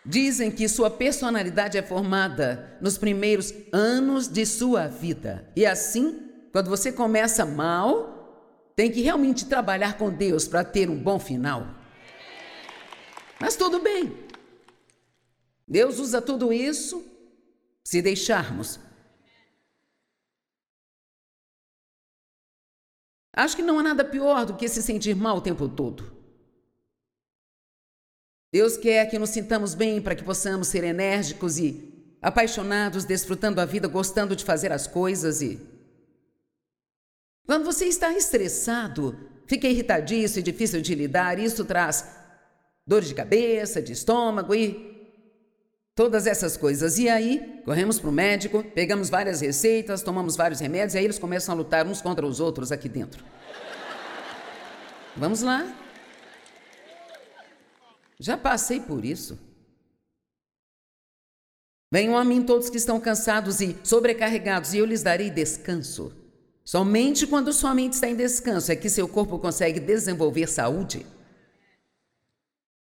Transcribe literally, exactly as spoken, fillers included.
Dizem que sua personalidade é formada nos primeiros anos de sua vida. E assim, quando você começa mal, tem que realmente trabalhar com Deus para ter um bom final. Mas tudo bem. Deus usa tudo isso se deixarmos. Acho que não há nada pior do que se sentir mal o tempo todo. Deus quer que nos sintamos bem para que possamos ser enérgicos e apaixonados, desfrutando a vida, gostando de fazer as coisas. E quando você está estressado, fica irritadiço e difícil de lidar, isso traz dores de cabeça, de estômago e todas essas coisas. E aí, corremos para o médico, pegamos várias receitas, tomamos vários remédios, e aí eles começam a lutar uns contra os outros aqui dentro. Vamos lá. Já passei por isso. Venham a mim todos que estão cansados e sobrecarregados, e eu lhes darei descanso. Somente quando sua mente está em descanso é que seu corpo consegue desenvolver saúde.